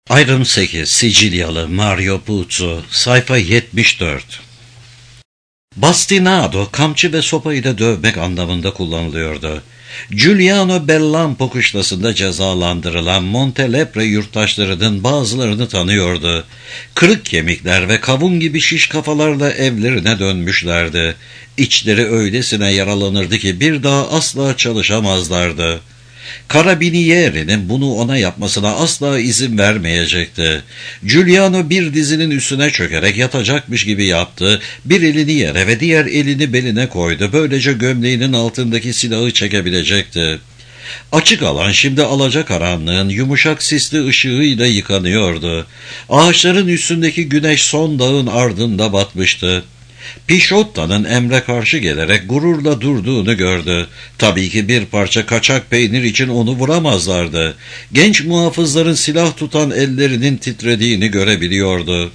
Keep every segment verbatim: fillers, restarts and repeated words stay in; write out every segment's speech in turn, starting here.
Ayrım sekiz. Sicilyalı Mario Puzo. Sayfa yetmiş dört. Bastinado, kamçı ve sopa ile dövmek anlamında kullanılıyordu. Giuliano Bellampo kışlasında cezalandırılan Montelepre yurttaşlarının bazılarını tanıyordu. Kırık kemikler ve kavun gibi şiş kafalarla evlerine dönmüşlerdi. İçleri öylesine yaralanırdı ki bir daha asla çalışamazlardı. Carabinieri'nin bunu ona yapmasına asla izin vermeyecekti. Giuliano bir dizinin üstüne çökerek yatacakmış gibi yaptı. Bir elini yere ve diğer elini beline koydu. Böylece gömleğinin altındaki silahı çekebilecekti. Açık alan şimdi alacakaranlığın yumuşak sisli ışığıyla yıkanıyordu. Ağaçların üstündeki güneş son dağın ardında batmıştı. Pisciotta'nın emre karşı gelerek gururla durduğunu gördü. Tabii ki bir parça kaçak peynir için onu vuramazlardı. Genç muhafızların silah tutan ellerinin titrediğini görebiliyordu.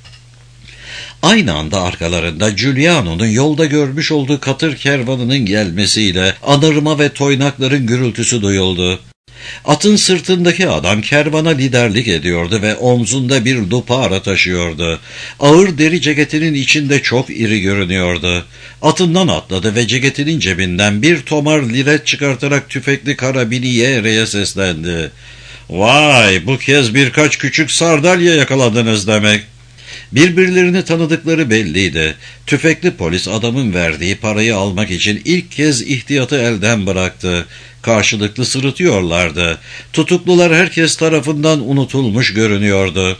Aynı anda arkalarında Giuliano'nun yolda görmüş olduğu katır kervanının gelmesiyle anırma ve toynakların gürültüsü duyuldu. Atın sırtındaki adam kervana liderlik ediyordu ve omzunda bir lupara taşıyordu. Ağır deri ceketinin içinde çok iri görünüyordu. Atından atladı ve ceketinin cebinden bir tomar liret çıkartarak tüfekli Carabinieri'ye seslendi. "Vay, bu kez birkaç küçük sardalya yakaladınız demek." Birbirlerini tanıdıkları belliydi. Tüfekli polis adamın verdiği parayı almak için ilk kez ihtiyatı elden bıraktı. Karşılıklı sırıtıyorlardı. Tutuklular herkes tarafından unutulmuş görünüyordu.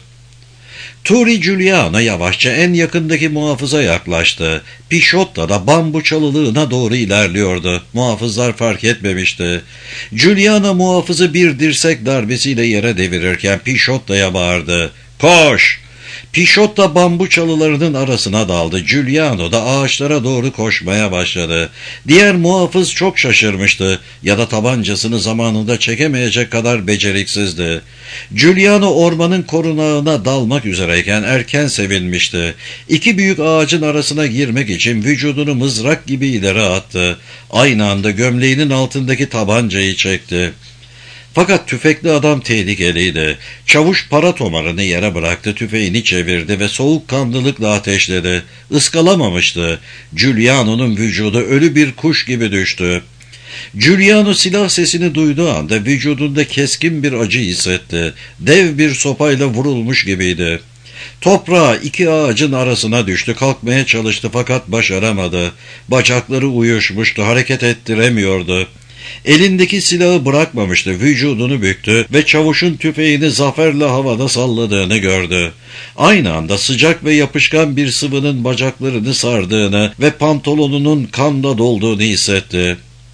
Turi Giuliano yavaşça en yakındaki muhafıza yaklaştı. Pisciotta da bambu çalılığına doğru ilerliyordu. Muhafızlar fark etmemişti. Giuliano muhafızı bir dirsek darbesiyle yere devirirken Pisciotta'ya bağırdı. "Koş!" Pisciotta bambu çalılarının arasına daldı. Giuliano da ağaçlara doğru koşmaya başladı. Diğer muhafız çok şaşırmıştı ya da tabancasını zamanında çekemeyecek kadar beceriksizdi. Giuliano ormanın korunağına dalmak üzereyken erken sevinmişti. İki büyük ağacın arasına girmek için vücudunu mızrak gibi ileri attı. Aynı anda gömleğinin altındaki tabancayı çekti. Fakat tüfekli adam tehlikeliydi. Çavuş para tomarını yere bıraktı, tüfeğini çevirdi ve soğukkanlılıkla ateşledi. Iskalamamıştı. Giuliano'nun vücudu ölü bir kuş gibi düştü. Giuliano silah sesini duyduğu anda vücudunda keskin bir acı hissetti. Dev bir sopayla vurulmuş gibiydi. Toprağa iki ağacın arasına düştü, kalkmaya çalıştı fakat başaramadı. Bacakları uyuşmuştu, hareket ettiremiyordu. Elindeki silahı bırakmamıştı, vücudunu büktü ve çavuşun tüfeğini zaferle havada salladığını gördü. Aynı anda sıcak ve yapışkan bir sıvının bacaklarını sardığını ve pantolonunun kanla dolduğunu hissetti.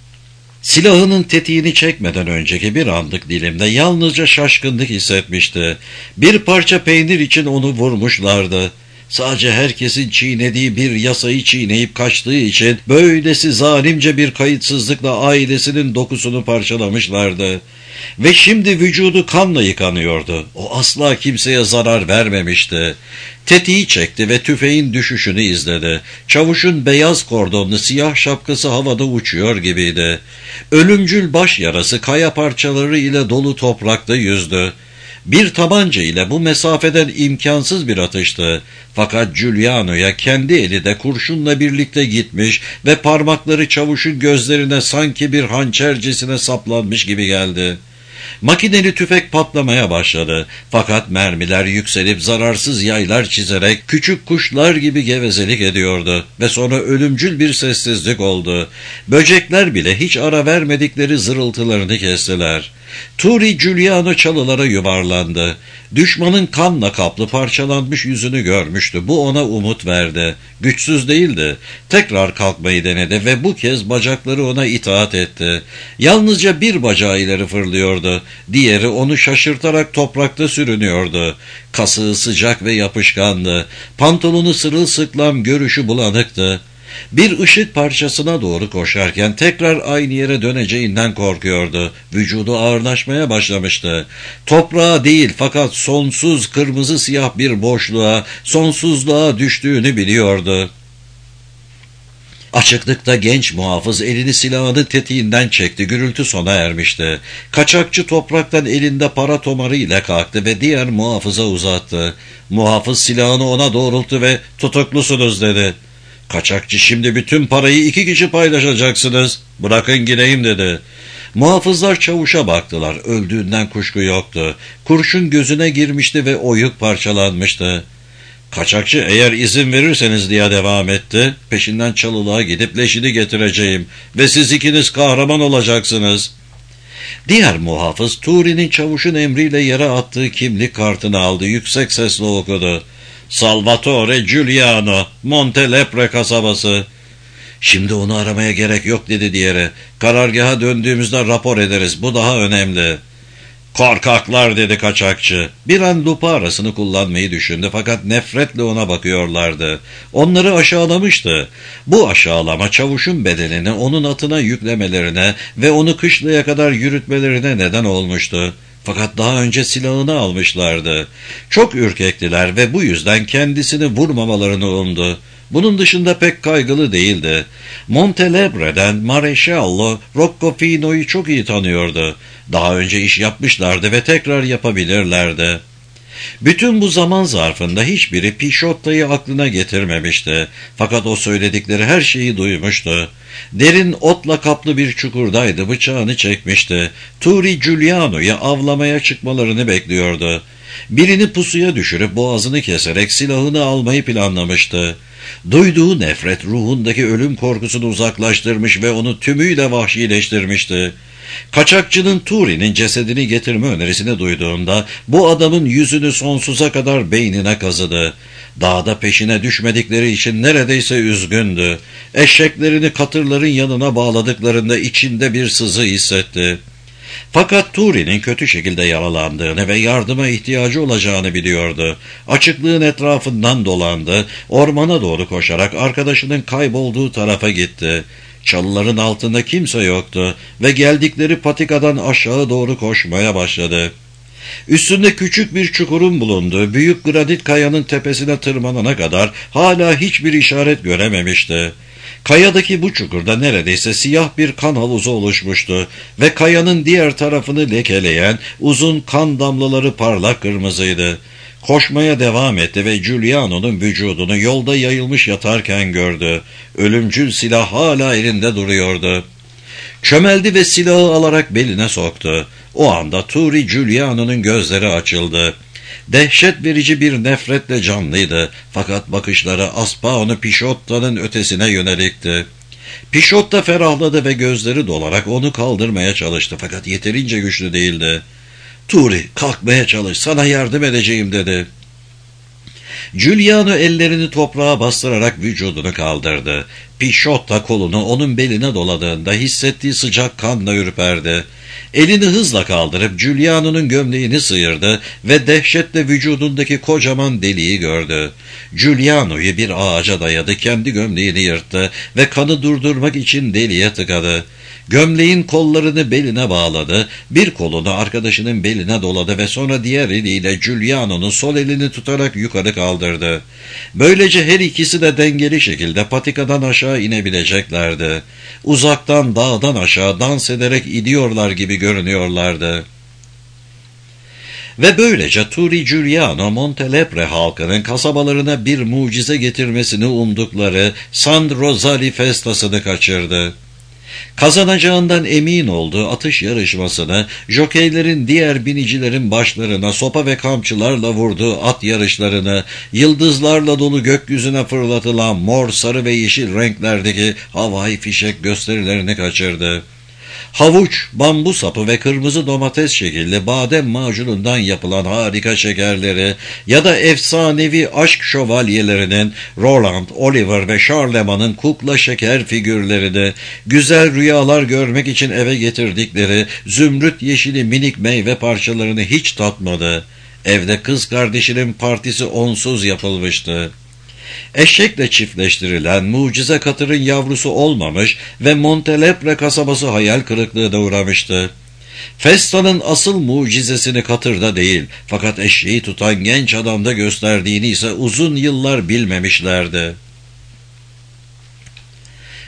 Silahının tetiğini çekmeden önceki bir anlık dilimde yalnızca şaşkınlık hissetmişti. Bir parça peynir için onu vurmuşlardı. Sadece herkesin çiğnediği bir yasayı çiğneyip kaçtığı için böylesi zalimce bir kayıtsızlıkla ailesinin dokusunu parçalamışlardı. Ve şimdi vücudu kanla yıkanıyordu. O asla kimseye zarar vermemişti. Tetiği çekti ve tüfeğin düşüşünü izledi. Çavuşun beyaz kordonlu siyah şapkası havada uçuyor gibiydi. Ölümcül baş yarası kaya parçaları ile dolu toprakta yüzdü. Bir tabanca ile bu mesafeden imkansız bir atıştı. Fakat Giuliano'ya kendi eli de kurşunla birlikte gitmiş ve parmakları çavuşun gözlerine sanki bir hançercesine saplanmış gibi geldi. Makineli tüfek patlamaya başladı. Fakat mermiler yükselip zararsız yaylar çizerek küçük kuşlar gibi gevezelik ediyordu. Ve sonra ölümcül bir sessizlik oldu. Böcekler bile hiç ara vermedikleri zırıltılarını kestiler. Turi Giuliano çalılara yuvarlandı. Düşmanın kanla kaplı parçalanmış yüzünü görmüştü. Bu ona umut verdi. Güçsüz değildi. Tekrar kalkmayı denedi ve bu kez bacakları ona itaat etti. Yalnızca bir bacağı ileri fırlıyordu. Diğeri onu şaşırtarak toprakta sürünüyordu. Kasığı sıcak ve yapışkandı. Pantolonu sırılsıklam, görüşü bulanıktı. Bir ışık parçasına doğru koşarken tekrar aynı yere döneceğinden korkuyordu. Vücudu ağırlaşmaya başlamıştı. Toprağa değil fakat sonsuz kırmızı siyah bir boşluğa, sonsuzluğa düştüğünü biliyordu. Açıklıkta genç muhafız elini silahının tetiğinden çekti. Gürültü sona ermişti. Kaçakçı topraktan elinde para tomarı ile kalktı ve diğer muhafıza uzattı. Muhafız silahını ona doğrulttu ve tutuklusunuz dedi. Kaçakçı, şimdi bütün parayı iki kişi paylaşacaksınız. Bırakın gideyim dedi. Muhafızlar çavuşa baktılar. Öldüğünden kuşku yoktu. Kurşun gözüne girmişti ve oyuk parçalanmıştı. Kaçakçı, eğer izin verirseniz diye devam etti. Peşinden çalılığa gidip leşini getireceğim ve siz ikiniz kahraman olacaksınız. Diğer muhafız Turi'nin çavuşun emriyle yere attığı kimlik kartını aldı. Yüksek sesle okudu. Salvatore Giuliano, Montelepre kasabası. Şimdi onu aramaya gerek yok dedi diğeri. Karargaha döndüğümüzde rapor ederiz. Bu daha önemli. Korkaklar dedi kaçakçı. Bir an lupa arasını kullanmayı düşündü fakat nefretle ona bakıyorlardı. Onları aşağılamıştı. Bu aşağılama çavuşun bedenini onun atına yüklemelerine ve onu kışlaya kadar yürütmelerine neden olmuştu. Fakat daha önce silahını almışlardı. Çok ürkektiler ve bu yüzden kendisini vurmamalarını umdu. Bunun dışında pek kaygılı değildi. Montelebre'den Maresciallo Roccofino'yu çok iyi tanıyordu. Daha önce iş yapmışlardı ve tekrar yapabilirlerdi. Bütün bu zaman zarfında hiçbiri Pisciotta'yı aklına getirmemişti. Fakat o söyledikleri her şeyi duymuştu. Derin otla kaplı bir çukurdaydı, bıçağını çekmişti. Turi Giuliano'yu avlamaya çıkmalarını bekliyordu. Birini pusuya düşürüp boğazını keserek silahını almayı planlamıştı. Duyduğu nefret ruhundaki ölüm korkusunu uzaklaştırmış ve onu tümüyle vahşileştirmişti. Kaçakçının Turi'nin cesedini getirme önerisini duyduğunda bu adamın yüzünü sonsuza kadar beynine kazıdı. Dağda peşine düşmedikleri için neredeyse üzgündü. Eşeklerini katırların yanına bağladıklarında içinde bir sızı hissetti. Fakat Turi'nin kötü şekilde yaralandığını ve yardıma ihtiyacı olacağını biliyordu. Açıklığın etrafından dolandı, ormana doğru koşarak arkadaşının kaybolduğu tarafa gitti. Çalıların altında kimse yoktu ve geldikleri patikadan aşağı doğru koşmaya başladı. Üstünde küçük bir çukurun bulunduğu büyük granit kayanın tepesine tırmanana kadar hala hiçbir işaret görememişti. Kayadaki bu çukurda neredeyse siyah bir kan havuzu oluşmuştu ve kayanın diğer tarafını lekeleyen uzun kan damlaları parlak kırmızıydı. Koşmaya devam etti ve Giuliano'nun vücudunu yolda yayılmış yatarken gördü. Ölümcül silah hala elinde duruyordu. Çömeldi ve silahı alarak beline soktu. O anda Turi Giuliano'nun gözleri açıldı. Dehşet verici bir nefretle canlıydı. Fakat bakışları Aspao'nu Pisciotta'nın ötesine yönelikti. Pisciotta ferahladı ve gözleri dolarak onu kaldırmaya çalıştı fakat yeterince güçlü değildi. Turi, kalkmaya çalış, sana yardım edeceğim dedi. Giuliano ellerini toprağa bastırarak vücudunu kaldırdı. Pisciotta kolunu onun beline doladığında hissettiği sıcak kanla ürperdi. Elini hızla kaldırıp Giuliano'nun gömleğini sıyırdı ve dehşetle vücudundaki kocaman deliği gördü. Giuliano'yu bir ağaca dayadı, kendi gömleğini yırttı ve kanı durdurmak için deliğe tıkadı. Gömleğin kollarını beline bağladı, bir kolunu arkadaşının beline doladı ve sonra diğer eliyle Giuliano'nun sol elini tutarak yukarı kaldırdı. Böylece her ikisi de dengeli şekilde patikadan aşağı inebileceklerdi. Uzaktan dağdan aşağı dans ederek iniyorlar gibi görünüyorlardı. Ve böylece Turi Giuliano, Montelepre halkının kasabalarına bir mucize getirmesini umdukları San Rosario festasını kaçırdı. Kazanacağından emin olduğu atış yarışmasını, jokeylerin diğer binicilerin başlarına sopa ve kamçılarla vurduğu at yarışlarını, yıldızlarla dolu gökyüzüne fırlatılan mor, sarı ve yeşil renklerdeki havai fişek gösterilerini kaçırdı. Havuç, bambu sapı ve kırmızı domates şekilli badem macunundan yapılan harika şekerleri ya da efsanevi aşk şövalyelerinin Roland, Oliver ve Charlemagne'ın kukla şeker figürlerini, güzel rüyalar görmek için eve getirdikleri zümrüt yeşili minik meyve parçalarını hiç tatmadı. Evde kız kardeşinin partisi onsuz yapılmıştı. Eşekle çiftleştirilen mucize katırın yavrusu olmamış ve Montelepre kasabası hayal kırıklığına uğramıştı. Festanın asıl mucizesini katırda değil, fakat eşeği tutan genç adamda gösterdiğini ise uzun yıllar bilmemişlerdi.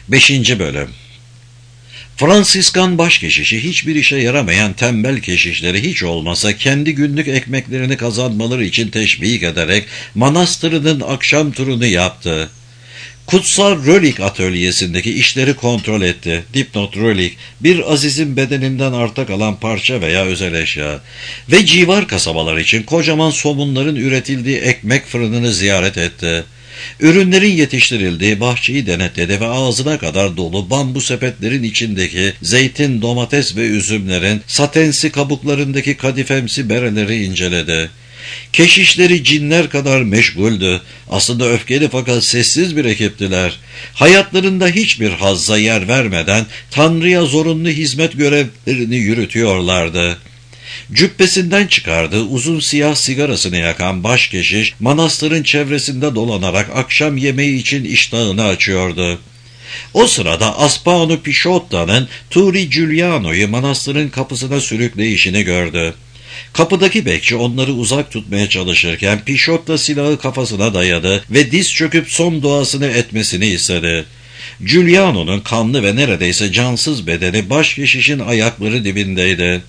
Beşinci Bölüm. Fransiskan başkeşişi hiçbir işe yaramayan tembel keşişleri hiç olmasa kendi günlük ekmeklerini kazanmaları için teşvik ederek manastırının akşam turunu yaptı. Kutsal Rölik atölyesindeki işleri kontrol etti. Dipnot Rölik, bir azizin bedeninden arta kalan parça veya özel eşya. Ve civar kasabalar için kocaman somunların üretildiği ekmek fırınını ziyaret etti. Ürünlerin yetiştirildiği bahçeyi denetledi ve ağzına kadar dolu bambu sepetlerin içindeki zeytin, domates ve üzümlerin satensi kabuklarındaki kadifemsi bereleri inceledi. Keşişleri cinler kadar meşguldü. Aslında öfkeli fakat sessiz bir ekiptiler. Hayatlarında hiçbir hazza yer vermeden Tanrı'ya zorunlu hizmet görevlerini yürütüyorlardı. Cübbesinden çıkardığı uzun siyah sigarasını yakan başkeşiş, manastırın çevresinde dolanarak akşam yemeği için iştahını açıyordu. O sırada Aspano Pisciotta'nın Turi Giuliano'yu manastırın kapısına sürükleyişini gördü. Kapıdaki bekçi onları uzak tutmaya çalışırken Pisciotta silahı kafasına dayadı ve diz çöküp son duasını etmesini istedi. Giuliano'nun kanlı ve neredeyse cansız bedeni başkeşişin ayakları dibindeydi.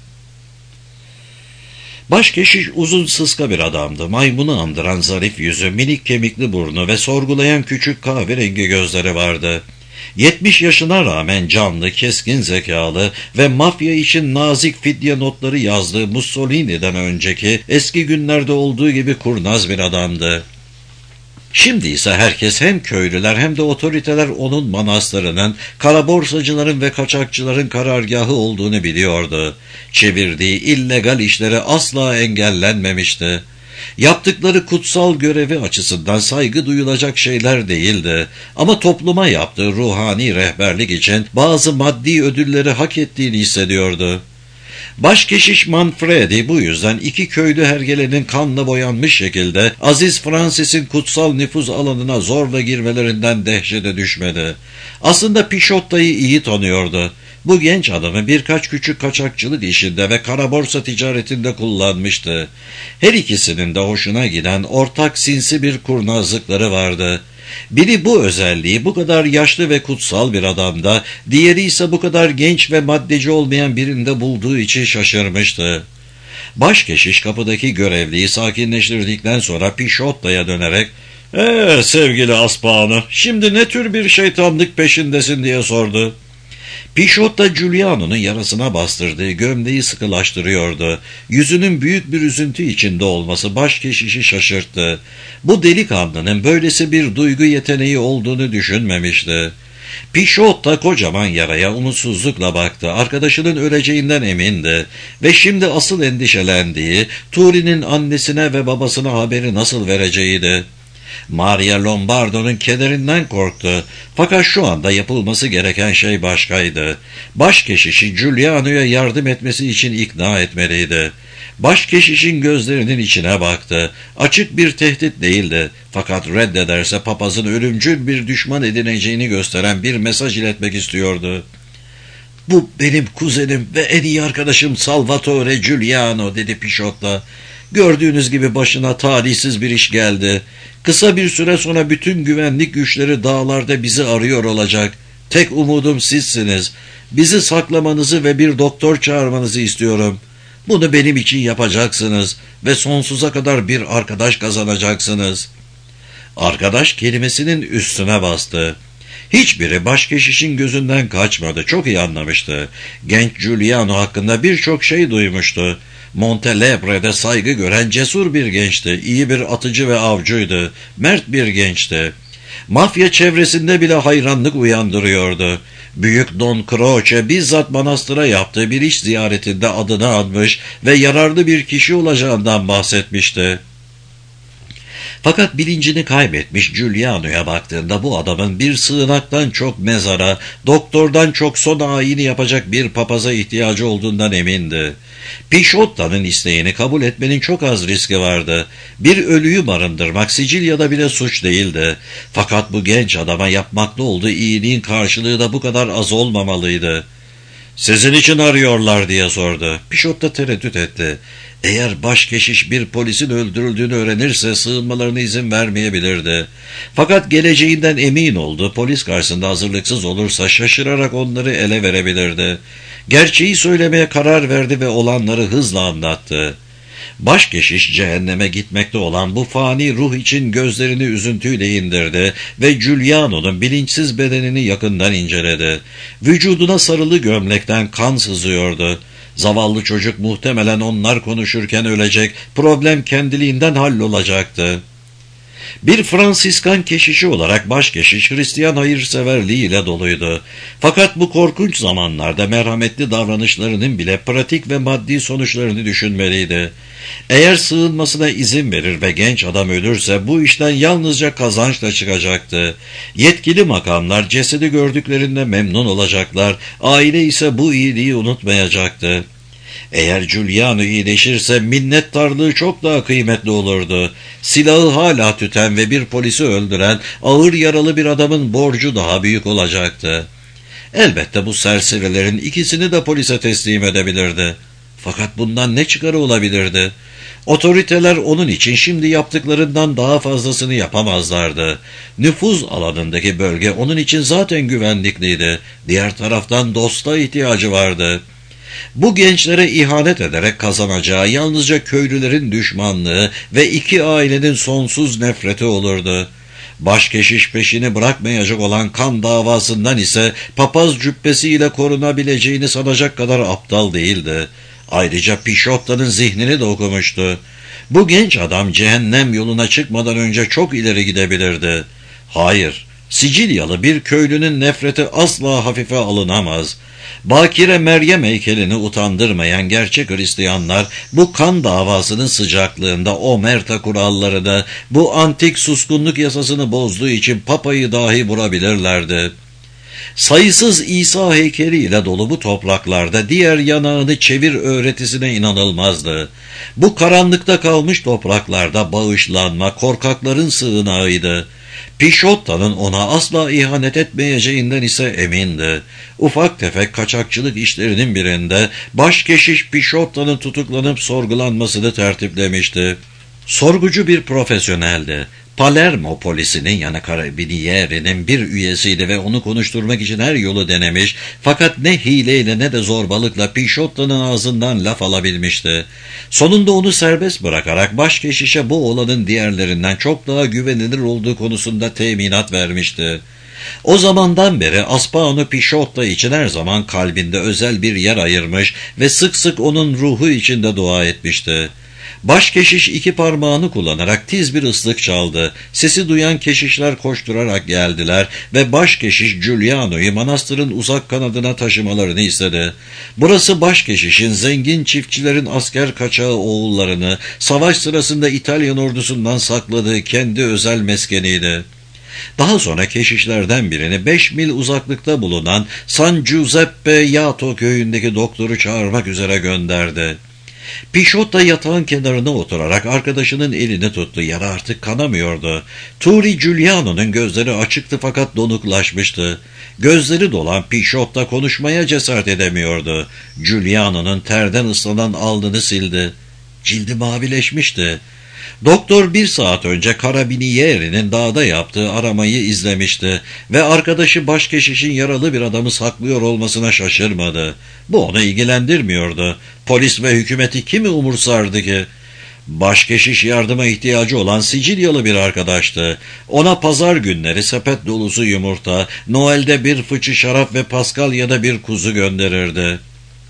Başkeşiş uzun sıska bir adamdı. Maymunu andıran zarif yüzü, minik kemikli burnu ve sorgulayan küçük kahverengi gözleri vardı. Yetmiş yaşına rağmen canlı, keskin zekalı ve mafya için nazik fidye notları yazdığı Mussolini'den önceki eski günlerde olduğu gibi kurnaz bir adamdı. Şimdi ise herkes, hem köylüler hem de otoriteler, onun manastırının, kara borsacıların ve kaçakçıların karargahı olduğunu biliyordu. Çevirdiği illegal işleri asla engellenmemişti. Yaptıkları kutsal görevi açısından saygı duyulacak şeyler değildi. Ama topluma yaptığı ruhani rehberlik için bazı maddi ödülleri hak ettiğini hissediyordu. Başkeşiş Manfredi bu yüzden iki köylü hergelenin kanla boyanmış şekilde Aziz Francis'in kutsal nüfuz alanına zorla girmelerinden dehşete düşmedi. Aslında Pisciotta'yı iyi tanıyordu. Bu genç adamı birkaç küçük kaçakçılık işinde ve kara borsa ticaretinde kullanmıştı. Her ikisinin de hoşuna giden ortak sinsi bir kurnazlıkları vardı. Biri bu özelliği bu kadar yaşlı ve kutsal bir adamda, diğeri ise bu kadar genç ve maddeci olmayan birinde bulduğu için şaşırmıştı. Başkeşiş kapıdaki görevliyi sakinleştirdikten sonra Pisciotta'ya dönerek ''Eee sevgili Aspano, şimdi ne tür bir şeytanlık peşindesin?'' diye sordu. Pisciotta Giuliano'nun yarasına bastırdığı gömleği sıkılaştırıyordu. Yüzünün büyük bir üzüntü içinde olması başkeşişi şaşırttı. Bu delikanlının böylesi bir duygu yeteneği olduğunu düşünmemişti. Pisciotta kocaman yaraya umutsuzlukla baktı. Arkadaşının öleceğinden emindi ve şimdi asıl endişelendiği Turi'nin annesine ve babasına haberi nasıl vereceğiydi. Maria Lombardo'nun kederinden korktu. Fakat şu anda yapılması gereken şey başkaydı. Başkeşişi Giuliano'ya yardım etmesi için ikna etmeliydi. Başkeşişin gözlerinin içine baktı. Açık bir tehdit değildi. Fakat reddederse papazın ölümcül bir düşman edineceğini gösteren bir mesaj iletmek istiyordu. ''Bu benim kuzenim ve en iyi arkadaşım Salvatore Giuliano'' dedi Pisciotta. ''Gördüğünüz gibi başına talihsiz bir iş geldi. Kısa bir süre sonra bütün güvenlik güçleri dağlarda bizi arıyor olacak. Tek umudum sizsiniz. Bizi saklamanızı ve bir doktor çağırmanızı istiyorum. Bunu benim için yapacaksınız ve sonsuza kadar bir arkadaş kazanacaksınız.'' Arkadaş kelimesinin üstüne bastı. Hiçbiri başkeşişin gözünden kaçmadı. Çok iyi anlamıştı. Genç Giuliano hakkında birçok şey duymuştu. Montelebre'de saygı gören cesur bir gençti. İyi bir atıcı ve avcıydı. Mert bir gençti. Mafya çevresinde bile hayranlık uyandırıyordu. Büyük Don Croce bizzat manastıra yaptığı bir iş ziyaretinde adını anmış ve yararlı bir kişi olacağından bahsetmişti. Fakat bilincini kaybetmiş Giuliano'ya baktığında bu adamın bir sığınaktan çok mezara, doktordan çok son ayini yapacak bir papaza ihtiyacı olduğundan emindi. Pisciotta'nın isteğini kabul etmenin çok az riski vardı. Bir ölüyü barındırmak Sicilya'da bile suç değildi. Fakat bu genç adama yapmakta olduğu iyiliğin karşılığı da bu kadar az olmamalıydı. ''Sizin için arıyorlar'' diye sordu. Pisciotta tereddüt etti. Eğer başkeşiş bir polisin öldürüldüğünü öğrenirse sığınmalarına izin vermeyebilirdi. Fakat geleceğinden emin oldu. Polis karşısında hazırlıksız olursa şaşırarak onları ele verebilirdi. Gerçeği söylemeye karar verdi ve olanları hızla anlattı. Başkeşiş cehenneme gitmekte olan bu fani ruh için gözlerini üzüntüyle indirdi ve Giuliano'nun bilinçsiz bedenini yakından inceledi. Vücuduna sarılı gömlekten kan sızıyordu. Zavallı çocuk muhtemelen onlar konuşurken ölecek, problem kendiliğinden hallolacaktı. Bir Fransiskan keşişi olarak başkeşiş Hristiyan hayırseverliğiyle doluydu. Fakat bu korkunç zamanlarda merhametli davranışlarının bile pratik ve maddi sonuçlarını düşünmeliydi. Eğer sığınmasına izin verir ve genç adam ölürse bu işten yalnızca kazançla çıkacaktı. Yetkili makamlar cesedi gördüklerinde memnun olacaklar, aile ise bu iyiliği unutmayacaktı. Eğer Giuliano iyileşirse minnettarlığı çok daha kıymetli olurdu. Silahı hala tüten ve bir polisi öldüren ağır yaralı bir adamın borcu daha büyük olacaktı. Elbette bu serserilerin ikisini de polise teslim edebilirdi. Fakat bundan ne çıkarı olabilirdi? Otoriteler onun için şimdi yaptıklarından daha fazlasını yapamazlardı. Nüfuz alanındaki bölge onun için zaten güvenlikliydi. Diğer taraftan dosta ihtiyacı vardı. Bu gençlere ihanet ederek kazanacağı yalnızca köylülerin düşmanlığı ve iki ailenin sonsuz nefreti olurdu. Başkeşiş peşini bırakmayacak olan kan davasından ise papaz cübbesiyle korunabileceğini sanacak kadar aptal değildi. Ayrıca Pisciotta'nın zihnini de okumuştu. Bu genç adam cehennem yoluna çıkmadan önce çok ileri gidebilirdi. Hayır, Sicilyalı bir köylünün nefreti asla hafife alınamaz. Bakire Meryem heykelini utandırmayan gerçek Hristiyanlar bu kan davasının sıcaklığında omerta kurallarını, bu antik suskunluk yasasını bozduğu için papayı dahi vurabilirlerdi. Sayısız İsa heykeliyle dolu bu topraklarda diğer yanağını çevir öğretisine inanılmazdı. Bu karanlıkta kalmış topraklarda bağışlanma korkakların sığınağıydı. Pisciotta'nın ona asla ihanet etmeyeceğinden ise emindi. Ufak tefek kaçakçılık işlerinin birinde başkeşiş Pisciotta'nın tutuklanıp sorgulanmasını tertiplemişti. Sorgucu bir profesyoneldi. Palermo polisinin yani Carabinieri'nin bir üyesiydi ve onu konuşturmak için her yolu denemiş fakat ne hileyle ne de zorbalıkla Pisciotta'nın ağzından laf alabilmişti. Sonunda onu serbest bırakarak başkeşişe bu olanın diğerlerinden çok daha güvenilir olduğu konusunda teminat vermişti. O zamandan beri Aspano Pisciotta için her zaman kalbinde özel bir yer ayırmış ve sık sık onun ruhu içinde dua etmişti. Başkeşiş iki parmağını kullanarak tiz bir ıslık çaldı. Sesi duyan keşişler koşturarak geldiler ve başkeşiş Giuliano'yu manastırın uzak kanadına taşımalarını istedi. Burası başkeşişin zengin çiftçilerin asker kaçağı oğullarını savaş sırasında İtalyan ordusundan sakladığı kendi özel meskeniydi. Daha sonra keşişlerden birini beş mil uzaklıkta bulunan San Giuseppe Jato köyündeki doktoru çağırmak üzere gönderdi. Pisciotta yatağın kenarına oturarak arkadaşının elini tuttu. Yara artık kanamıyordu. Turi Giuliano'nun gözleri açıktı fakat donuklaşmıştı. Gözleri dolan Pisciotta konuşmaya cesaret edemiyordu. Giuliano'nun terden ıslanan alnını sildi. Cildi mavileşmişti. Doktor bir saat önce Carabinieri'nin dağda yaptığı aramayı izlemişti ve arkadaşı başkeşişin yaralı bir adamı saklıyor olmasına şaşırmadı. Bu onu ilgilendirmiyordu. Polis ve hükümeti kimi umursardı ki? Başkeşiş yardıma ihtiyacı olan Sicilyalı bir arkadaştı. Ona pazar günleri sepet dolusu yumurta, Noel'de bir fıçı şarap ve Paskalya'da bir kuzu gönderirdi.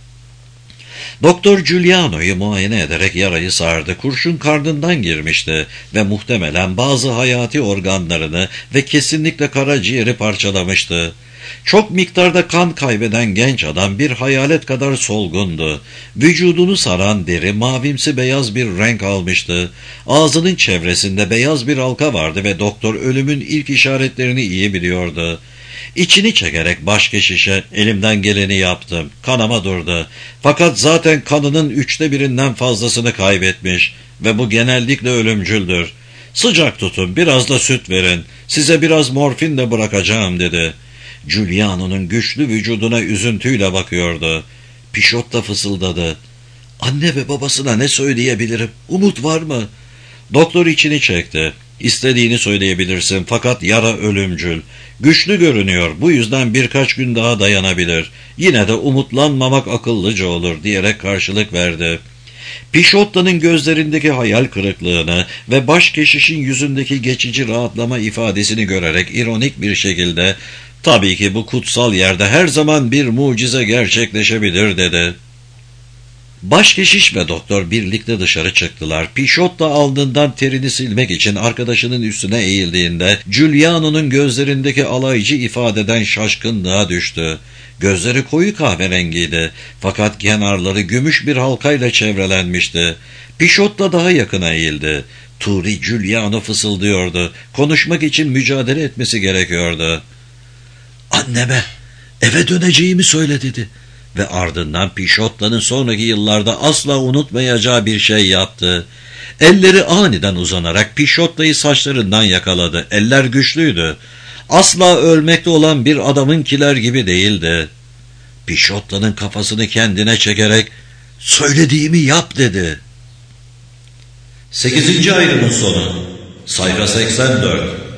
Doktor Giuliano'yu muayene ederek yarayı sardı. Kurşun karnından girmişti ve muhtemelen bazı hayati organlarını ve kesinlikle karaciğeri parçalamıştı. Çok miktarda kan kaybeden genç adam bir hayalet kadar solgundu. Vücudunu saran deri mavimsi beyaz bir renk almıştı. Ağzının çevresinde beyaz bir halka vardı ve doktor ölümün ilk işaretlerini iyi biliyordu. İçini çekerek başkeşişe elimden geleni yaptım. Kanama durdu. Fakat zaten kanının üçte birinden fazlasını kaybetmiş ve bu genellikle ölümcüldür. Sıcak tutun, biraz da süt verin. Size biraz morfin de bırakacağım dedi. Giuliano'nun güçlü vücuduna üzüntüyle bakıyordu. Pisciotta fısıldadı. Anne ve babasına ne söyleyebilirim? Umut var mı? Doktor içini çekti. İstediğini söyleyebilirsin fakat yara ölümcül. Güçlü görünüyor, bu yüzden birkaç gün daha dayanabilir. Yine de umutlanmamak akıllıca olur diyerek karşılık verdi. Pişotta'nın gözlerindeki hayal kırıklığını ve başkeşişin yüzündeki geçici rahatlama ifadesini görerek ironik bir şekilde "Tabii ki bu kutsal yerde her zaman bir mucize gerçekleşebilir" dedi. Başkeşiş ve doktor birlikte dışarı çıktılar. Pişotta alnından terini silmek için arkadaşının üstüne eğildiğinde Giuliano'nun gözlerindeki alaycı ifadeden şaşkınlığa düştü. Gözleri koyu kahverengiydi fakat kenarları gümüş bir halkayla çevrelenmişti. Pişotta daha yakına eğildi. Turi Giuliano fısıldıyordu. Konuşmak için mücadele etmesi gerekiyordu. "Anneme eve döneceğimi söyle" dedi. Ve ardından Pişotta'nın sonraki yıllarda asla unutmayacağı bir şey yaptı. Elleri aniden uzanarak Pişotta'yı saçlarından yakaladı. Eller güçlüydü. Asla ölmekte olan bir adamınkiler gibi değildi. Pişotta'nın kafasını kendine çekerek "Söylediğimi yap" dedi. Sekizinci ayrımın sonu. Sayfa seksen dört.